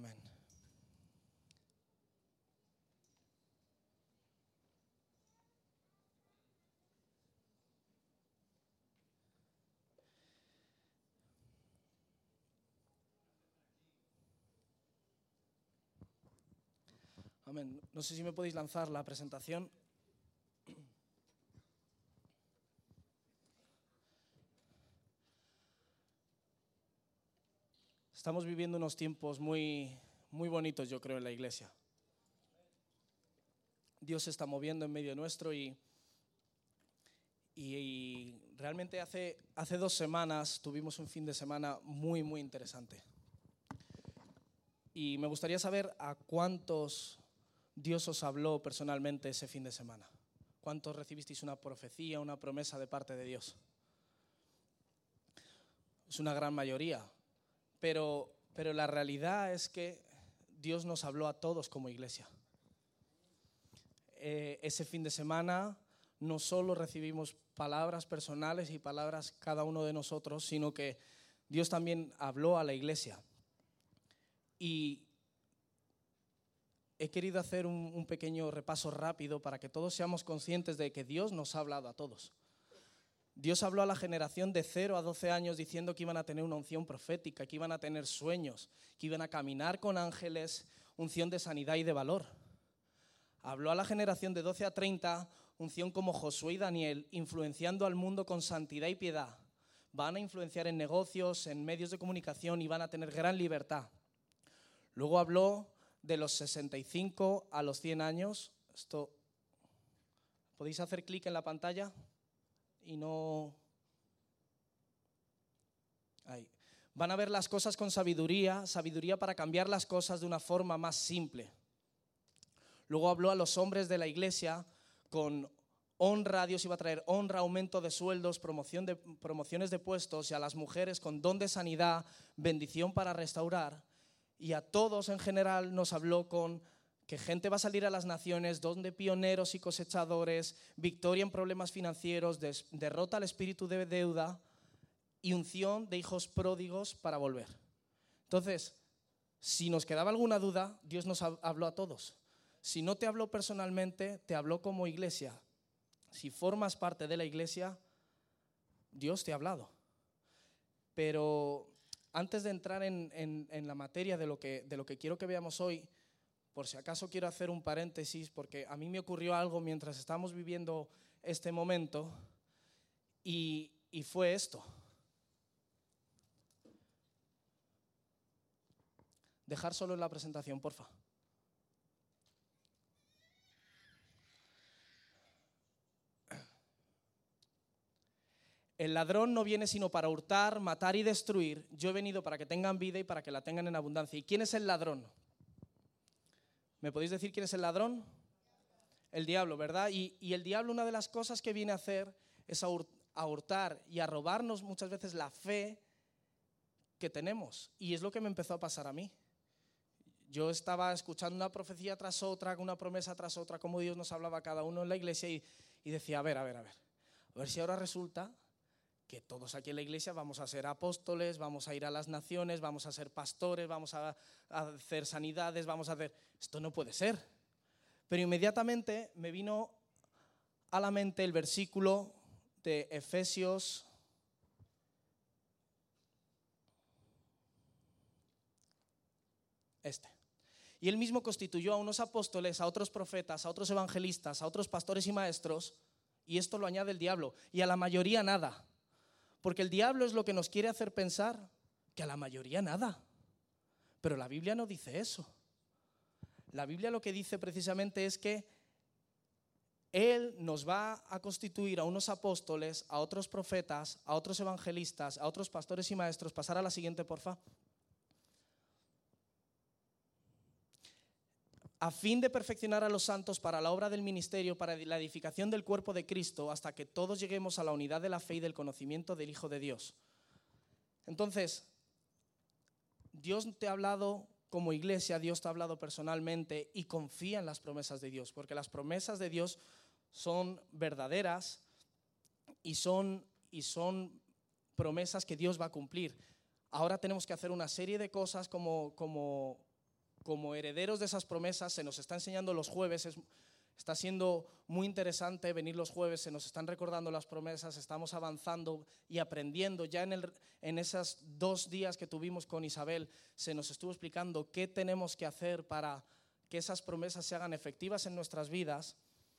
Amén. Amén. No sé si me podéis lanzar la presentación. Estamos viviendo unos tiempos muy bonitos, yo creo, en la iglesia. Dios se está moviendo en medio nuestro y realmente hace 2 semanas tuvimos un fin de semana muy interesante. Y me gustaría saber a cuántos Dios os habló personalmente ese fin de semana. ¿Cuántos recibisteis una profecía, una promesa de parte de Dios? Es una gran mayoría. Pero la realidad es que Dios nos habló a todos como iglesia. Ese fin de semana no solo recibimos palabras personales y palabras cada uno de nosotros, sino que Dios también habló a la iglesia. Y he querido hacer un pequeño repaso rápido para que todos seamos conscientes de que Dios nos ha hablado a todos. Dios habló a la generación de 0 a 12 años diciendo que iban a tener una unción profética, que iban a tener sueños, que iban a caminar con ángeles, unción de sanidad y de valor. Habló a la generación de 12 a 30, unción como Josué y Daniel, influenciando al mundo con santidad y piedad. Van a influenciar en negocios, en medios de comunicación y van a tener gran libertad. Luego habló de los 65 a los 100 años. ¿Podéis hacer clic en la pantalla? Y no... Ahí. Van a ver las cosas con sabiduría para cambiar las cosas de una forma más simple. Luego habló a los hombres de la iglesia con honra. Dios iba a traer honra, aumento de sueldos, promociones de puestos, y a las mujeres con don de sanidad, bendición para restaurar. Y a todos en general nos habló con que gente va a salir a las naciones, don de pioneros y cosechadores, victoria en problemas financieros, derrota al espíritu de deuda y unción de hijos pródigos para volver. Entonces, si nos quedaba alguna duda, Dios nos habló a todos. Si no te habló personalmente, te habló como iglesia. Si formas parte de la iglesia, Dios te ha hablado. Pero antes de entrar en la materia de lo que quiero que veamos hoy, por si acaso quiero hacer un paréntesis, porque a mí me ocurrió algo mientras estábamos viviendo este momento, y fue esto. Dejar solo la presentación, porfa. El ladrón no viene sino para hurtar, matar y destruir. Yo he venido para que tengan vida y para que la tengan en abundancia. ¿Y quién es el ladrón? ¿Me podéis decir quién es el ladrón? El diablo, ¿verdad? Y el diablo, una de las cosas que viene a hacer es a hurtar y a robarnos muchas veces la fe que tenemos. Y es lo que me empezó a pasar a mí. Yo estaba escuchando una profecía tras otra, una promesa tras otra, como Dios nos hablaba a cada uno en la iglesia, y decía, a ver si ahora resulta que todos aquí en la iglesia vamos a ser apóstoles, vamos a ir a las naciones, vamos a ser pastores, vamos a hacer sanidades, vamos a hacer... Esto no puede ser. Pero inmediatamente me vino a la mente el versículo de Efesios 1. Y él mismo constituyó a unos apóstoles, a otros profetas, a otros evangelistas, a otros pastores y maestros, y esto lo añade el diablo, y a la mayoría nada. Porque el diablo es lo que nos quiere hacer pensar que a la mayoría nada. Pero la Biblia no dice eso. La Biblia lo que dice precisamente es que Él nos va a constituir a unos apóstoles, a otros profetas, a otros evangelistas, a otros pastores y maestros. Pasar a la siguiente, porfa. A fin de perfeccionar a los santos para la obra del ministerio, para la edificación del cuerpo de Cristo, hasta que todos lleguemos a la unidad de la fe y del conocimiento del Hijo de Dios. Entonces, Dios te ha hablado como iglesia, Dios te ha hablado personalmente, y confía en las promesas de Dios, porque las promesas de Dios son verdaderas y son promesas que Dios va a cumplir. Ahora tenemos que hacer una serie de cosas como como herederos de esas promesas, se nos está enseñando los jueves, está siendo muy interesante venir los jueves, se nos están recordando las promesas, estamos avanzando y aprendiendo. Ya en esos 2 días que tuvimos con Isabel, se nos estuvo explicando qué tenemos que hacer para que esas promesas se hagan efectivas en nuestras vidas,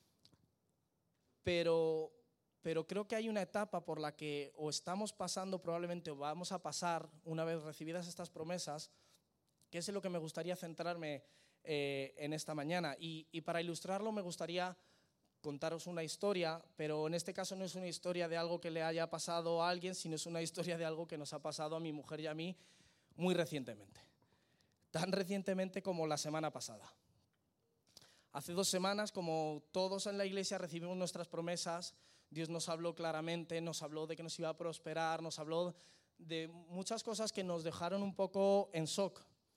pero creo que hay una etapa por la que o estamos pasando probablemente o vamos a pasar una vez recibidas estas promesas, que es en lo que me gustaría centrarme en esta mañana. Y para ilustrarlo me gustaría contaros una historia, pero en este caso no es una historia de algo que le haya pasado a alguien, sino es una historia de algo que nos ha pasado a mi mujer y a mí muy recientemente. Tan recientemente como la semana pasada. Hace 2 semanas, como todos en la iglesia recibimos nuestras promesas, Dios nos habló claramente, nos habló de que nos iba a prosperar, nos habló de muchas cosas que nos dejaron un poco en shock.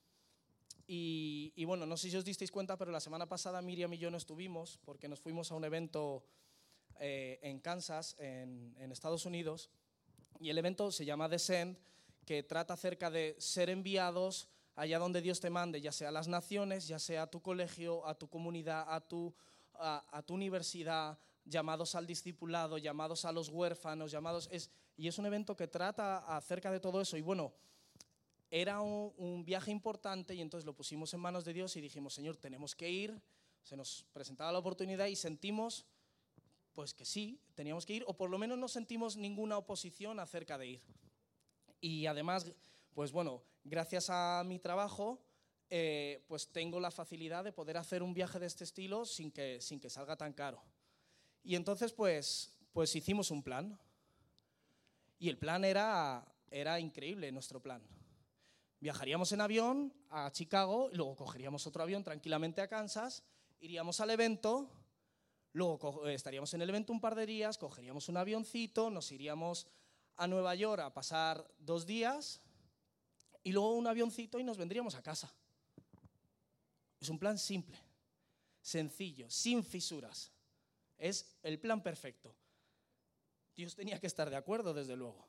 Y bueno, no sé si os disteis cuenta, pero la semana pasada Miriam y yo no estuvimos porque nos fuimos a un evento en Kansas, en Estados Unidos, y el evento se llama Descend, que trata acerca de ser enviados allá donde Dios te mande, ya sea a las naciones, ya sea a tu colegio, a tu comunidad, a tu universidad, llamados al discipulado, llamados a los huérfanos, y es un evento que trata acerca de todo eso. Y bueno, era un viaje importante y entonces lo pusimos en manos de Dios y dijimos, Señor, tenemos que ir. Se nos presentaba la oportunidad y sentimos pues que sí, teníamos que ir, o por lo menos no sentimos ninguna oposición acerca de ir. Y además, pues bueno, gracias a mi trabajo, pues tengo la facilidad de poder hacer un viaje de este estilo sin que salga tan caro. Y entonces pues hicimos un plan. Y el plan era increíble, nuestro plan. Viajaríamos en avión a Chicago, y luego cogeríamos otro avión tranquilamente a Kansas, iríamos al evento, luego estaríamos en el evento un par de días, cogeríamos un avioncito, nos iríamos a Nueva York a pasar 2 días y luego un avioncito y nos vendríamos a casa. Es un plan simple, sencillo, sin fisuras. Es el plan perfecto. Dios tenía que estar de acuerdo, desde luego.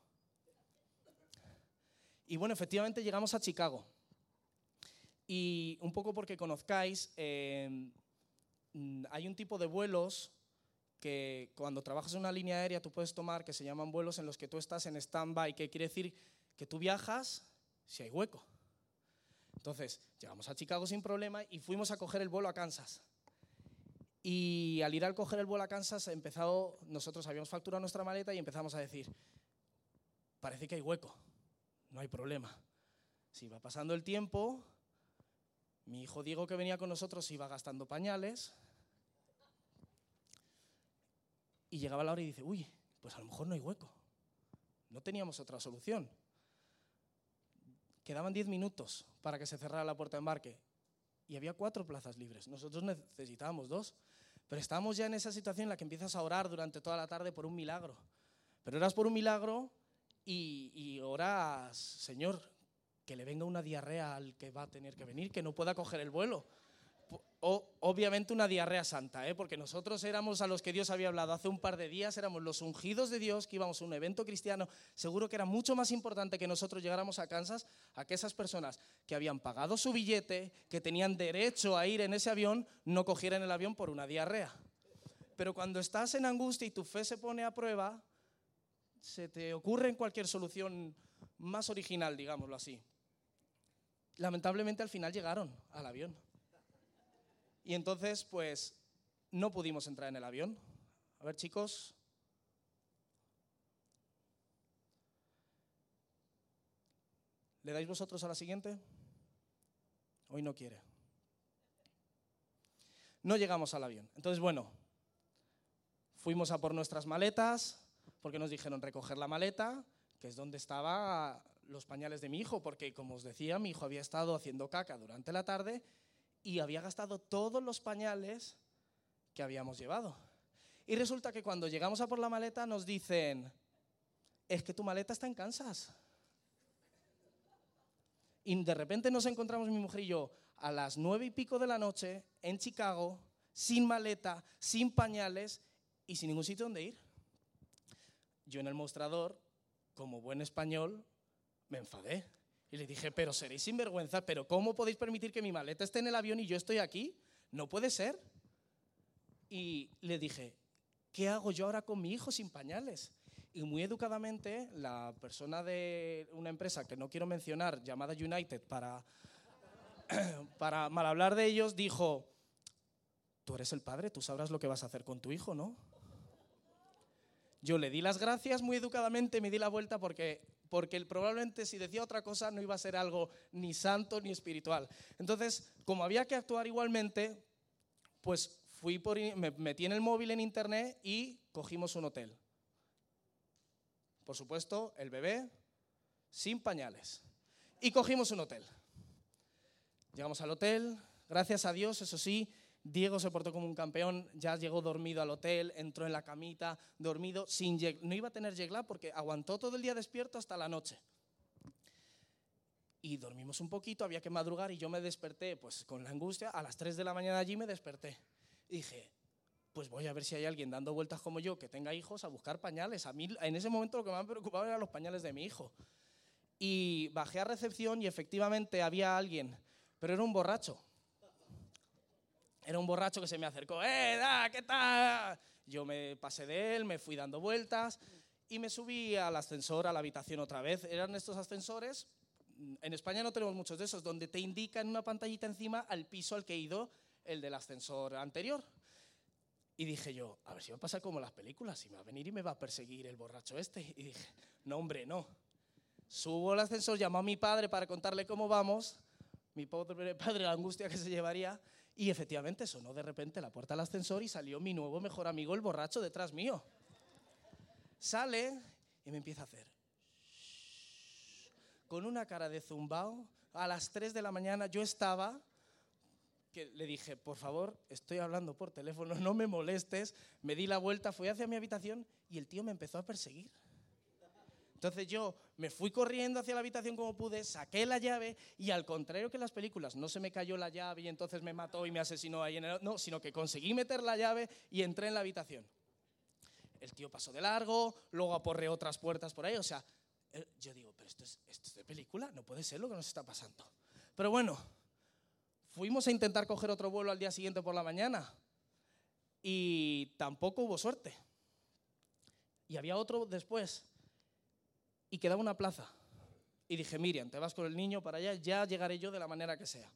Y bueno, efectivamente llegamos a Chicago. Y un poco porque conozcáis, hay un tipo de vuelos que cuando trabajas en una línea aérea tú puedes tomar, que se llaman vuelos en los que tú estás en stand-by, que quiere decir que tú viajas si hay hueco. Entonces, llegamos a Chicago sin problema y fuimos a coger el vuelo a Kansas. Y al ir a coger el vuelo a Kansas, nosotros habíamos facturado nuestra maleta y empezamos a decir, parece que hay hueco. No hay problema. Si va pasando el tiempo, mi hijo Diego, que venía con nosotros, iba gastando pañales y llegaba la hora y dice, uy, pues a lo mejor no hay hueco. No teníamos otra solución. Quedaban 10 minutos para que se cerrara la puerta de embarque y había 4 plazas libres. Nosotros necesitábamos 2, pero estábamos ya en esa situación en la que empiezas a orar durante toda la tarde por un milagro. Pero oras por un milagro y oras, Señor, que le venga una diarrea al que va a tener que venir, que no pueda coger el vuelo. Obviamente una diarrea santa, porque nosotros éramos a los que Dios había hablado hace un par de días, éramos los ungidos de Dios, que íbamos a un evento cristiano. Seguro que era mucho más importante que nosotros llegáramos a Kansas, a que esas personas que habían pagado su billete, que tenían derecho a ir en ese avión, no cogieran el avión por una diarrea. Pero cuando estás en angustia y tu fe se pone a prueba, se te ocurre cualquier solución más original, digámoslo así. Lamentablemente al final llegaron al avión. Y entonces, pues, no pudimos entrar en el avión. A ver, chicos. ¿Le dais vosotros a la siguiente? Hoy no quiere. No llegamos al avión. Entonces, bueno, fuimos a por nuestras maletas, porque nos dijeron recoger la maleta, que es donde estaban los pañales de mi hijo, porque, como os decía, mi hijo había estado haciendo caca durante la tarde y había gastado todos los pañales que habíamos llevado. Y resulta que cuando llegamos a por la maleta nos dicen, es que tu maleta está en Kansas. Y de repente nos encontramos mi mujer y yo a las 9:00 de la noche en Chicago, sin maleta, sin pañales y sin ningún sitio donde ir. Yo en el mostrador, como buen español, me enfadé. Y le dije, pero seréis sinvergüenzas, pero ¿cómo podéis permitir que mi maleta esté en el avión y yo estoy aquí? No puede ser. Y le dije, ¿qué hago yo ahora con mi hijo sin pañales? Y muy educadamente, la persona de una empresa que no quiero mencionar, llamada United, para mal hablar de ellos, dijo, tú eres el padre, tú sabrás lo que vas a hacer con tu hijo, ¿no? Yo le di las gracias muy educadamente, me di la vuelta porque probablemente si decía otra cosa no iba a ser algo ni santo ni espiritual. Entonces, como había que actuar igualmente, pues me metí en el móvil en internet y cogimos un hotel. Por supuesto, el bebé sin pañales. Y cogimos un hotel. Llegamos al hotel, gracias a Dios, eso sí, Diego se portó como un campeón, ya llegó dormido al hotel, entró en la camita, dormido, no iba a tener jet lag porque aguantó todo el día despierto hasta la noche. Y dormimos un poquito, había que madrugar y yo me desperté pues con la angustia, a las 3 de la mañana allí me desperté. Y dije, pues voy a ver si hay alguien dando vueltas como yo que tenga hijos a buscar pañales. A mí en ese momento lo que más me preocupaba eran los pañales de mi hijo. Y bajé a recepción y efectivamente había alguien, pero era un borracho. Era un borracho que se me acercó, ¿qué tal? Yo me pasé de él, me fui dando vueltas y me subí al ascensor, a la habitación otra vez. Eran estos ascensores, en España no tenemos muchos de esos, donde te indica en una pantallita encima al piso al que he ido el del ascensor anterior. Y dije yo, a ver si va a pasar como en las películas, si me va a venir y me va a perseguir el borracho este. Y dije, no hombre, no. Subo al ascensor, llamo a mi padre para contarle cómo vamos, mi pobre padre, la angustia que se llevaría, y efectivamente sonó de repente la puerta del ascensor y salió mi nuevo mejor amigo, el borracho, detrás mío. Sale y me empieza a hacer con una cara de zumbao. A las 3 de la mañana yo estaba, que le dije, por favor, estoy hablando por teléfono, no me molestes. Me di la vuelta, fui hacia mi habitación y el tío me empezó a perseguir. Entonces yo me fui corriendo hacia la habitación como pude, saqué la llave y al contrario que en las películas, no se me cayó la llave y entonces me mató y me asesinó ahí no, sino que conseguí meter la llave y entré en la habitación. El tío pasó de largo, luego aporreó otras puertas por ahí, o sea, yo digo, pero esto es de película, no puede ser lo que nos está pasando. Pero bueno, fuimos a intentar coger otro vuelo al día siguiente por la mañana y tampoco hubo suerte. Y había otro después. Y quedaba una plaza. Y dije, Miriam, te vas con el niño para allá, ya llegaré yo de la manera que sea.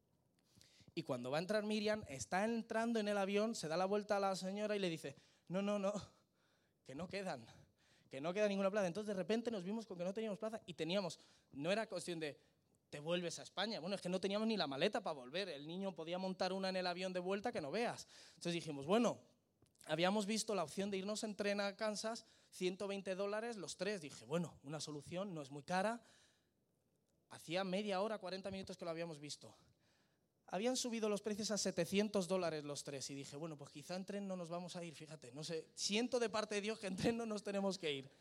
Y cuando va a entrar Miriam, está entrando en el avión, se da la vuelta a la señora y le dice, no, que no queda ninguna plaza. Entonces de repente nos vimos con que no teníamos plaza y no era cuestión de, te vuelves a España. Bueno, es que no teníamos ni la maleta para volver. El niño podía montar una en el avión de vuelta que no veas. Entonces dijimos, bueno, habíamos visto la opción de irnos en tren a Kansas, $120 los tres. Dije, bueno, una solución, no es muy cara. Hacía media hora, 40 minutos que lo habíamos visto. Habían subido los precios a $700 los tres. Y dije, bueno, pues quizá en tren no nos vamos a ir, fíjate. No sé, siento de parte de Dios que en tren no nos tenemos que ir.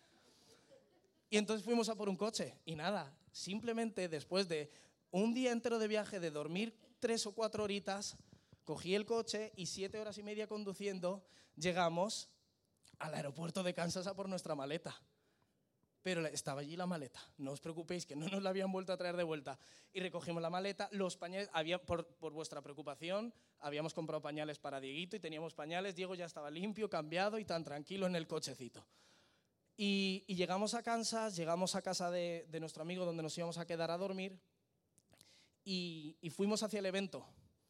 Y entonces fuimos a por un coche. Y nada, simplemente después de un día entero de viaje, de dormir 3 o 4 horitas, cogí el coche y 7 horas y media conduciendo, llegamos al aeropuerto de Kansas a por nuestra maleta. Pero estaba allí la maleta, no os preocupéis que no nos la habían vuelto a traer de vuelta. Y recogimos la maleta, los pañales, por vuestra preocupación, habíamos comprado pañales para Dieguito y teníamos pañales, Diego ya estaba limpio, cambiado y tan tranquilo en el cochecito. Y llegamos a Kansas, llegamos a casa de nuestro amigo donde nos íbamos a quedar a dormir y fuimos hacia el evento.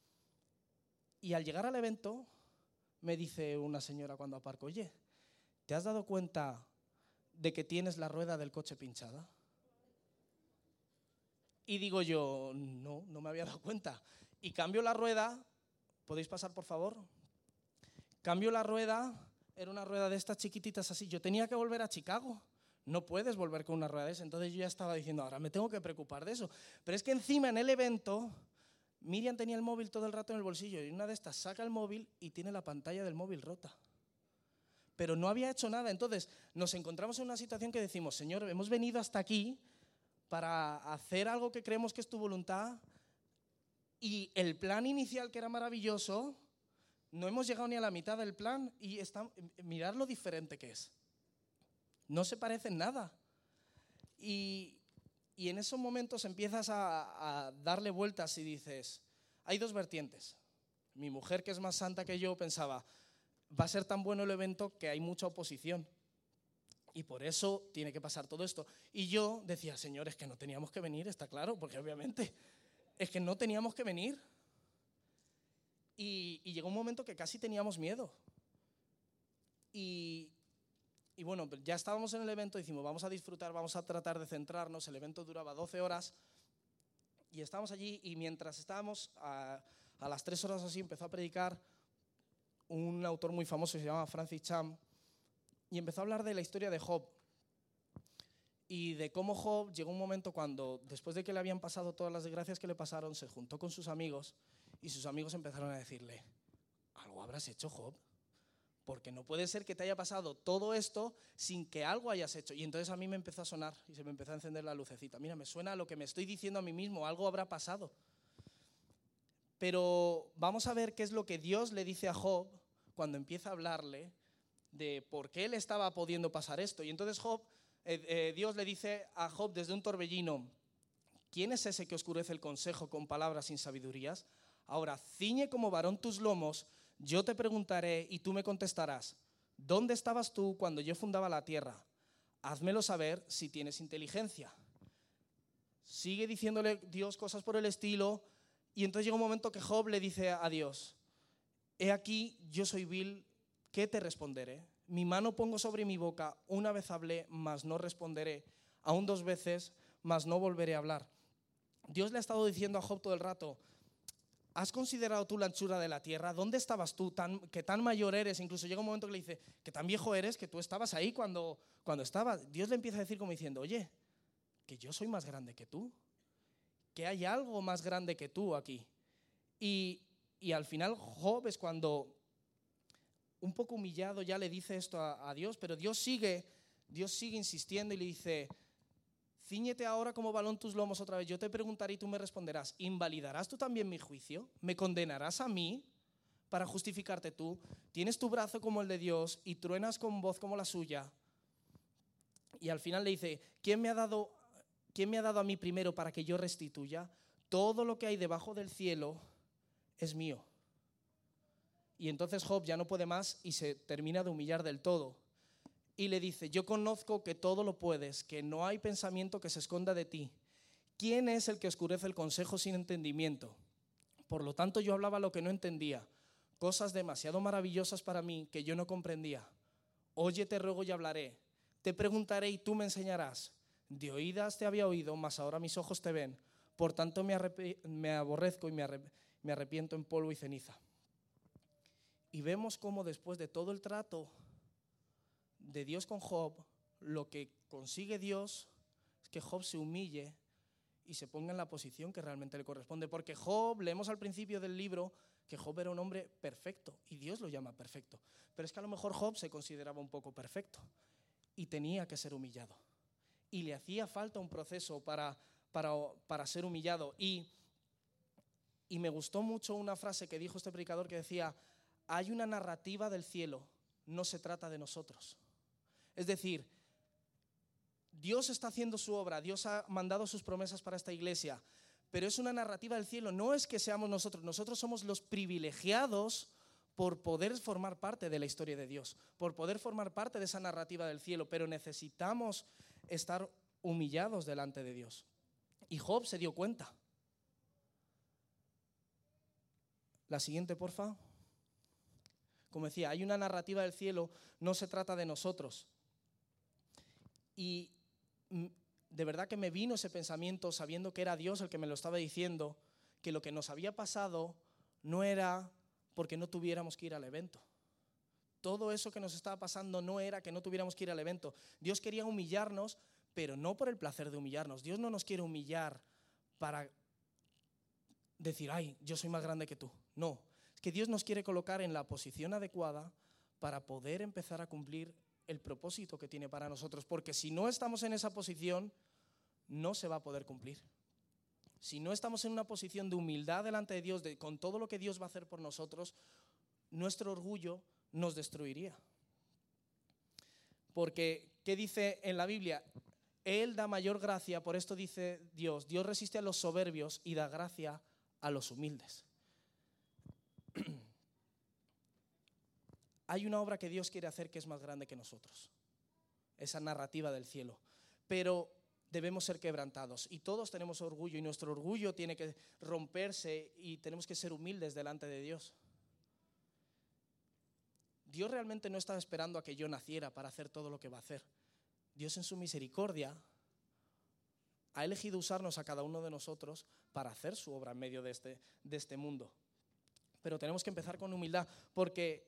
Y al llegar al evento, me dice una señora cuando aparco, oye, ¿te has dado cuenta de que tienes la rueda del coche pinchada? Y digo yo, no me había dado cuenta. Y cambio la rueda, ¿podéis pasar por favor? Cambio la rueda, era una rueda de estas chiquititas así. Yo tenía que volver a Chicago. No puedes volver con una rueda de esa. Entonces yo ya estaba diciendo, ahora me tengo que preocupar de eso. Pero es que encima en el evento, Miriam tenía el móvil todo el rato en el bolsillo y una de estas saca el móvil y tiene la pantalla del móvil rota. Pero no había hecho nada. Entonces nos encontramos en una situación que decimos, Señor, hemos venido hasta aquí para hacer algo que creemos que es tu voluntad y el plan inicial, que era maravilloso, no hemos llegado ni a la mitad del plan y mirad lo diferente que es. No se parece en nada. Y Y en esos momentos empiezas a darle vueltas y dices, hay dos vertientes. Mi mujer, que es más santa que yo, pensaba, va a ser tan bueno el evento que hay mucha oposición. Y por eso tiene que pasar todo esto. Y yo decía, Señor, es que no teníamos que venir, está claro, porque obviamente es que no teníamos que venir. Y llegó un momento que casi teníamos miedo. Y bueno, ya estábamos en el evento, decimos, vamos a disfrutar, vamos a tratar de centrarnos. El evento duraba 12 horas y estábamos allí, y mientras estábamos, a las 3 horas así, empezó a predicar un autor muy famoso que se llama Francis Chan, y empezó a hablar de la historia de Job. Y de cómo Job llegó un momento cuando, después de que le habían pasado todas las desgracias que le pasaron, se juntó con sus amigos, y sus amigos empezaron a decirle, ¿algo habrás hecho, Job? Porque no puede ser que te haya pasado todo esto sin que algo hayas hecho. Y entonces a mí me empezó a sonar y se me empezó a encender la lucecita. Mira, me suena a lo que me estoy diciendo a mí mismo, algo habrá pasado. Pero vamos a ver qué es lo que Dios le dice a Job cuando empieza a hablarle de por qué le estaba pudiendo pasar esto. Y entonces Dios le dice a Job desde un torbellino, ¿quién es ese que oscurece el consejo con palabras sin sabidurías? Ahora, ciñe como varón tus lomos, yo te preguntaré y tú me contestarás, ¿dónde estabas tú cuando yo fundaba la tierra? Házmelo saber si tienes inteligencia. Sigue diciéndole Dios cosas por el estilo, y entonces llega un momento que Job le dice a Dios, he aquí, yo soy vil, ¿qué te responderé? Mi mano pongo sobre mi boca, una vez hablé, mas no responderé, aún 2 veces, mas no volveré a hablar. Dios le ha estado diciendo a Job todo el rato, ¿has considerado tú la anchura de la tierra? ¿Dónde estabas tú? Que tan mayor eres. Incluso llega un momento que le dice, que tan viejo eres que tú estabas ahí cuando estabas. Dios le empieza a decir como diciendo, oye, que yo soy más grande que tú, que hay algo más grande que tú aquí. Y al final Job es cuando, un poco humillado, ya le dice esto a Dios, pero Dios sigue insistiendo y le dice, cíñete ahora como balón tus lomos otra vez, yo te preguntaré y tú me responderás, ¿invalidarás tú también mi juicio? ¿Me condenarás a mí para justificarte tú? ¿Tienes tu brazo como el de Dios y truenas con voz como la suya? Y al final le dice, ¿quién me ha dado a mí primero para que yo restituya? Todo lo que hay debajo del cielo es mío. Y entonces Job ya no puede más y se termina de humillar del todo. Y le dice, yo conozco que todo lo puedes, que no hay pensamiento que se esconda de ti. ¿Quién es el que oscurece el consejo sin entendimiento? Por lo tanto, yo hablaba lo que no entendía, cosas demasiado maravillosas para mí que yo no comprendía. Oye, te ruego y hablaré. Te preguntaré y tú me enseñarás. De oídas te había oído, mas ahora mis ojos te ven. Por tanto, me aborrezco y me arrepiento en polvo y ceniza. Y vemos cómo después de todo el trato de Dios con Job, lo que consigue Dios es que Job se humille y se ponga en la posición que realmente le corresponde. Porque Job, leemos al principio del libro que Job era un hombre perfecto y Dios lo llama perfecto. Pero es que a lo mejor Job se consideraba un poco perfecto y tenía que ser humillado. Y le hacía falta un proceso para ser humillado. Y me gustó mucho una frase que dijo este predicador que decía, hay una narrativa del cielo, no se trata de nosotros. Es decir, Dios está haciendo su obra, Dios ha mandado sus promesas para esta iglesia, pero es una narrativa del cielo, no es que seamos nosotros somos los privilegiados por poder formar parte de la historia de Dios, por poder formar parte de esa narrativa del cielo, pero necesitamos estar humillados delante de Dios. Y Job se dio cuenta. La siguiente, porfa. Como decía, hay una narrativa del cielo, no se trata de nosotros. Y de verdad que me vino ese pensamiento sabiendo que era Dios el que me lo estaba diciendo, que lo que nos había pasado no era porque no tuviéramos que ir al evento. Todo eso que nos estaba pasando no era que no tuviéramos que ir al evento. Dios quería humillarnos, pero no por el placer de humillarnos. Dios no nos quiere humillar para decir, ay, yo soy más grande que tú. No, es que Dios nos quiere colocar en la posición adecuada para poder empezar a cumplir el propósito que tiene para nosotros, porque si no estamos en esa posición, no se va a poder cumplir. Si no estamos en una posición de humildad delante de Dios, con todo lo que Dios va a hacer por nosotros, nuestro orgullo nos destruiría. Porque, ¿qué dice en la Biblia? Él da mayor gracia, por esto dice Dios resiste a los soberbios y da gracia a los humildes. Hay una obra que Dios quiere hacer que es más grande que nosotros, esa narrativa del cielo, pero debemos ser quebrantados y todos tenemos orgullo y nuestro orgullo tiene que romperse y tenemos que ser humildes delante de Dios. Dios realmente no estaba esperando a que yo naciera para hacer todo lo que va a hacer. Dios en su misericordia ha elegido usarnos a cada uno de nosotros para hacer su obra en medio de este mundo. Pero tenemos que empezar con humildad porque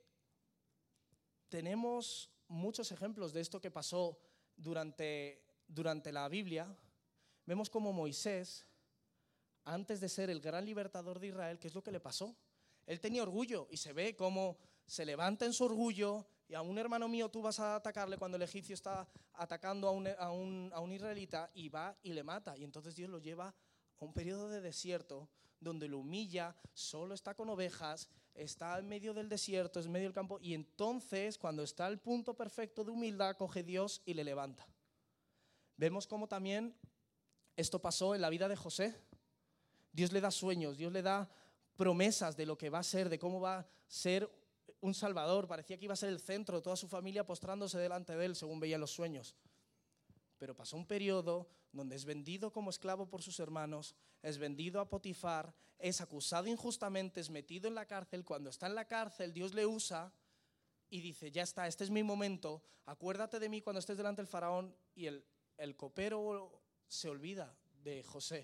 tenemos muchos ejemplos de esto que pasó durante la Biblia. Vemos como Moisés, antes de ser el gran libertador de Israel, ¿qué es lo que le pasó? Él tenía orgullo y se ve cómo se levanta en su orgullo y a un hermano mío tú vas a atacarle cuando el egipcio está atacando a un israelita y va y le mata. Y entonces Dios lo lleva a un periodo de desierto donde lo humilla, solo está con ovejas, está en medio del desierto, es en medio del campo, y entonces cuando está al punto perfecto de humildad coge Dios y le levanta. Vemos cómo también esto pasó en la vida de José. Dios le da sueños, Dios le da promesas de lo que va a ser, de cómo va a ser un salvador. Parecía que iba a ser el centro de toda su familia postrándose delante de él según veía los sueños. Pero pasó un periodo donde es vendido como esclavo por sus hermanos, es vendido a Potifar, es acusado injustamente, es metido en la cárcel. Cuando está en la cárcel, Dios le usa y dice, ya está, este es mi momento, acuérdate de mí cuando estés delante del faraón. Y el copero se olvida de José.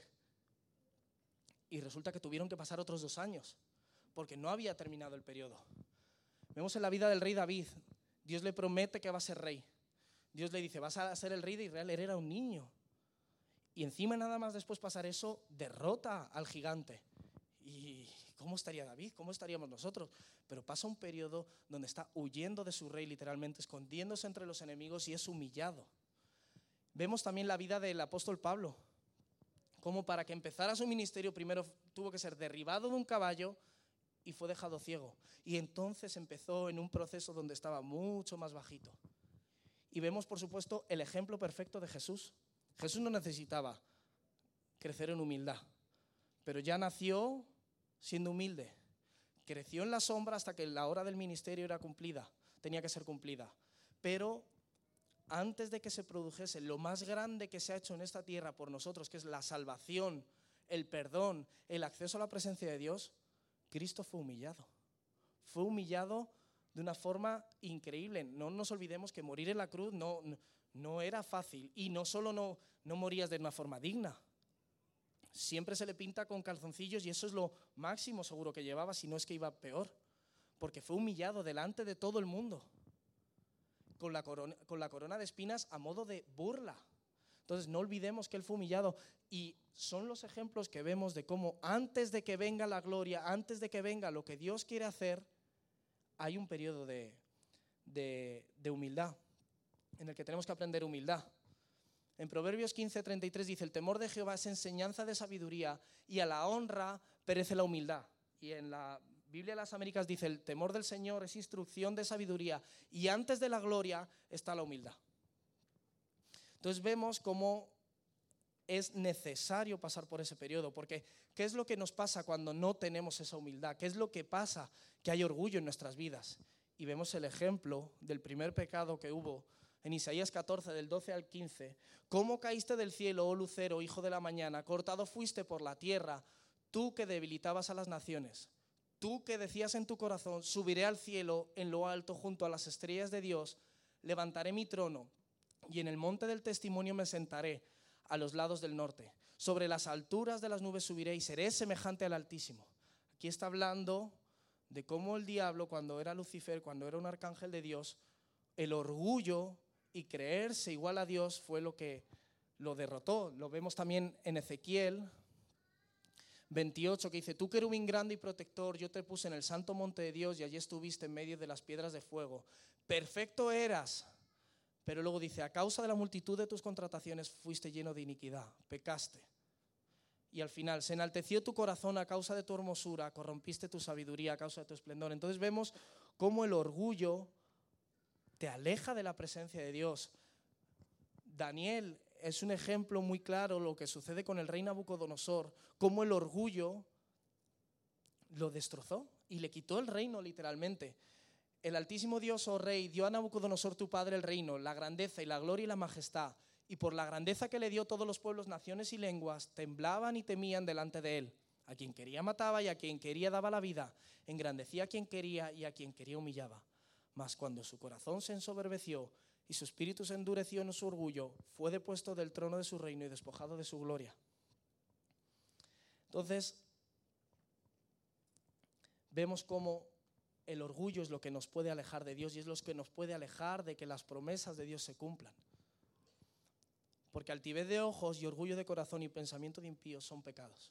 Y resulta que tuvieron que pasar otros 2 años, porque no había terminado el periodo. Vemos en la vida del rey David, Dios le promete que va a ser rey. Dios le dice, vas a ser el rey de Israel, él era un niño. Y encima nada más después pasar eso, derrota al gigante. ¿Y cómo estaría David? ¿Cómo estaríamos nosotros? Pero pasa un periodo donde está huyendo de su rey, literalmente, escondiéndose entre los enemigos y es humillado. Vemos también la vida del apóstol Pablo, como para que empezara su ministerio primero tuvo que ser derribado de un caballo y fue dejado ciego. Y entonces empezó en un proceso donde estaba mucho más bajito. Y vemos, por supuesto, el ejemplo perfecto de Jesús. Jesús no necesitaba crecer en humildad, pero ya nació siendo humilde. Creció en la sombra hasta que la hora del ministerio era cumplida, tenía que ser cumplida. Pero antes de que se produjese lo más grande que se ha hecho en esta tierra por nosotros, que es la salvación, el perdón, el acceso a la presencia de Dios, Cristo fue humillado. Fue humillado de una forma increíble. No nos olvidemos que morir en la cruz no era fácil. Y no solo no morías de una forma digna. Siempre se le pinta con calzoncillos y eso es lo máximo seguro que llevaba, si no es que iba peor. Porque fue humillado delante de todo el mundo. Con la corona de espinas a modo de burla. Entonces no olvidemos que él fue humillado. Y son los ejemplos que vemos de cómo antes de que venga la gloria, antes de que venga lo que Dios quiere hacer, hay un periodo de humildad en el que tenemos que aprender humildad. En Proverbios 15:33 dice, el temor de Jehová es enseñanza de sabiduría y a la honra perece la humildad. Y en la Biblia de las Américas dice, el temor del Señor es instrucción de sabiduría y antes de la gloria está la humildad. Entonces vemos cómo es necesario pasar por ese periodo, porque ¿qué es lo que nos pasa cuando no tenemos esa humildad? ¿Qué es lo que pasa? Que hay orgullo en nuestras vidas. Y vemos el ejemplo del primer pecado que hubo en Isaías 14, del 12 al 15. ¿Cómo caíste del cielo, oh lucero, hijo de la mañana? Cortado fuiste por la tierra, tú que debilitabas a las naciones. Tú que decías en tu corazón, subiré al cielo en lo alto junto a las estrellas de Dios, levantaré mi trono y en el monte del testimonio me sentaré a los lados del norte. Sobre las alturas de las nubes subiré y seré semejante al Altísimo. Aquí está hablando de cómo el diablo, cuando era Lucifer, cuando era un arcángel de Dios, el orgullo y creerse igual a Dios fue lo que lo derrotó. Lo vemos también en Ezequiel 28, que dice, tú querubín grande y protector, yo te puse en el santo monte de Dios y allí estuviste en medio de las piedras de fuego. Perfecto eras. Pero luego dice, a causa de la multitud de tus contrataciones fuiste lleno de iniquidad, pecaste. Y al final, se enalteció tu corazón a causa de tu hermosura, corrompiste tu sabiduría a causa de tu esplendor. Entonces vemos cómo el orgullo te aleja de la presencia de Dios. Daniel es un ejemplo muy claro lo que sucede con el rey Nabucodonosor, cómo el orgullo lo destrozó y le quitó el reino literalmente. El Altísimo Dios, oh Rey, dio a Nabucodonosor tu padre el reino, la grandeza y la gloria y la majestad, y por la grandeza que le dio todos los pueblos, naciones y lenguas temblaban y temían delante de él. A quien quería mataba y a quien quería daba la vida, engrandecía a quien quería y a quien quería humillaba. Mas cuando su corazón se ensoberbeció y su espíritu se endureció en su orgullo, fue depuesto del trono de su reino y despojado de su gloria. Entonces, vemos cómo el orgullo es lo que nos puede alejar de Dios y es lo que nos puede alejar de que las promesas de Dios se cumplan. Porque altivez de ojos y orgullo de corazón y pensamiento de impíos son pecados.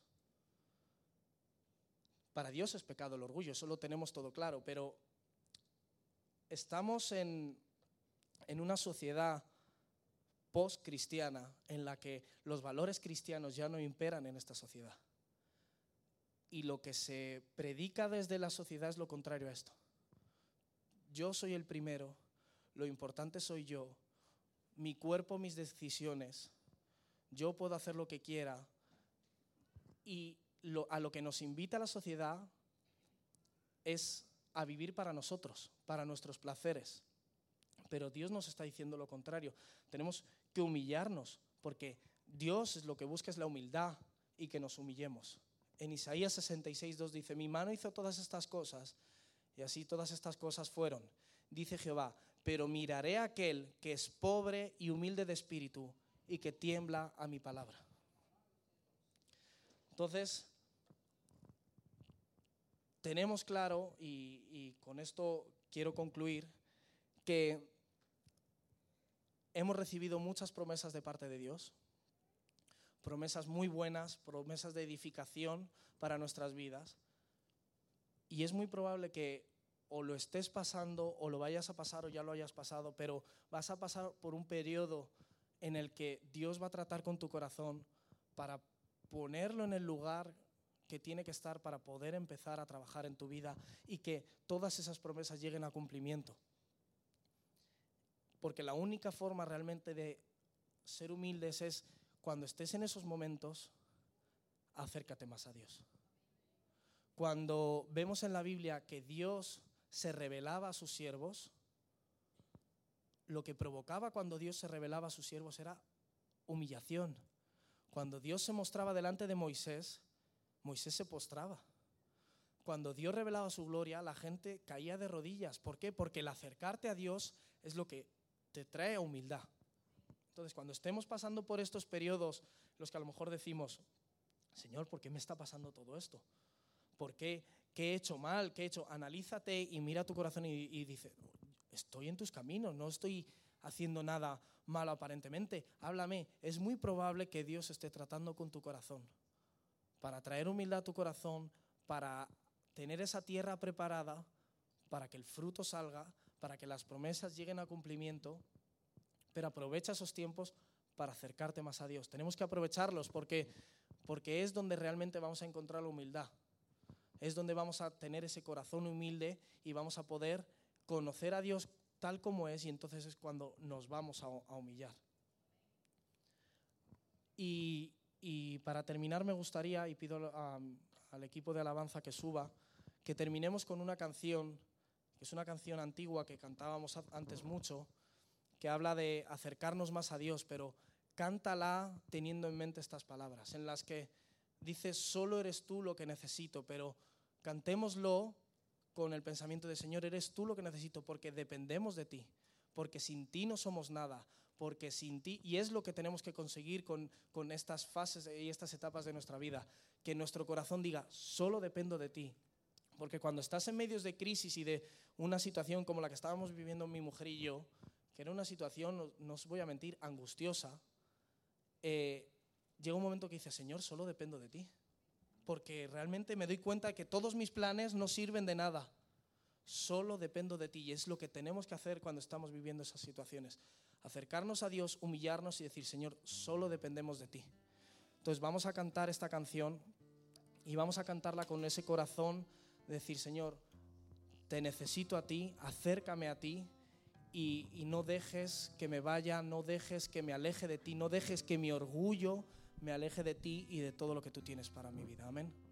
Para Dios es pecado el orgullo, eso lo tenemos todo claro, pero estamos en una sociedad post-cristiana en la que los valores cristianos ya no imperan en esta sociedad. Y lo que se predica desde la sociedad es lo contrario a esto. Yo soy el primero, lo importante soy yo, mi cuerpo, mis decisiones, yo puedo hacer lo que quiera. Y a lo que nos invita la sociedad es a vivir para nosotros, para nuestros placeres. Pero Dios nos está diciendo lo contrario. Tenemos que humillarnos, porque Dios es lo que busca es la humildad y que nos humillemos. En Isaías 66:2 dice: mi mano hizo todas estas cosas, y así todas estas cosas fueron. Dice Jehová: pero miraré a aquel que es pobre y humilde de espíritu y que tiembla a mi palabra. Entonces, tenemos claro, y con esto quiero concluir, que hemos recibido muchas promesas de parte de Dios, promesas muy buenas, promesas de edificación para nuestras vidas, y es muy probable que o lo estés pasando o lo vayas a pasar o ya lo hayas pasado, pero vas a pasar por un periodo en el que Dios va a tratar con tu corazón para ponerlo en el lugar que tiene que estar para poder empezar a trabajar en tu vida y que todas esas promesas lleguen a cumplimiento. Porque la única forma realmente de ser humildes es cuando estés en esos momentos, acércate más a Dios. Cuando vemos en la Biblia que Dios se revelaba a sus siervos, lo que provocaba cuando Dios se revelaba a sus siervos era humillación. Cuando Dios se mostraba delante de Moisés, Moisés se postraba. Cuando Dios revelaba su gloria, la gente caía de rodillas. ¿Por qué? Porque el acercarte a Dios es lo que te trae humildad. Entonces, cuando estemos pasando por estos periodos, los que a lo mejor decimos: Señor, ¿por qué me está pasando todo esto? ¿Por qué? ¿Qué he hecho mal? ¿Qué he hecho? Analízate y mira tu corazón y dice: estoy en tus caminos, no estoy haciendo nada malo aparentemente. Háblame. Es muy probable que Dios esté tratando con tu corazón para traer humildad a tu corazón, para tener esa tierra preparada, para que el fruto salga, para que las promesas lleguen a cumplimiento. Pero aprovecha esos tiempos para acercarte más a Dios. Tenemos que aprovecharlos porque es donde realmente vamos a encontrar la humildad. Es donde vamos a tener ese corazón humilde y vamos a poder conocer a Dios tal como es, y entonces es cuando nos vamos a humillar. Y para terminar me gustaría, y pido al equipo de alabanza que suba, que terminemos con una canción, que es una canción antigua que cantábamos antes mucho, que habla de acercarnos más a Dios, pero cántala teniendo en mente estas palabras, en las que dice: solo eres tú lo que necesito, pero cantémoslo con el pensamiento de: Señor, eres tú lo que necesito, porque dependemos de ti, porque sin ti no somos nada, porque sin ti, y es lo que tenemos que conseguir con estas fases y estas etapas de nuestra vida, que nuestro corazón diga: solo dependo de ti. Porque cuando estás en medios de crisis y de una situación como la que estábamos viviendo mi mujer y yo, que era una situación, no os voy a mentir, angustiosa, llega un momento que dices: Señor, solo dependo de ti, porque realmente me doy cuenta de que todos mis planes no sirven de nada. Solo dependo de ti, y es lo que tenemos que hacer cuando estamos viviendo esas situaciones. Acercarnos a Dios, humillarnos y decir: Señor, solo dependemos de ti. Entonces vamos a cantar esta canción y vamos a cantarla con ese corazón de decir: Señor, te necesito a ti, acércame a ti, y no dejes que me vaya, no dejes que me aleje de ti, no dejes que mi orgullo me aleje de ti y de todo lo que tú tienes para mi vida. Amén.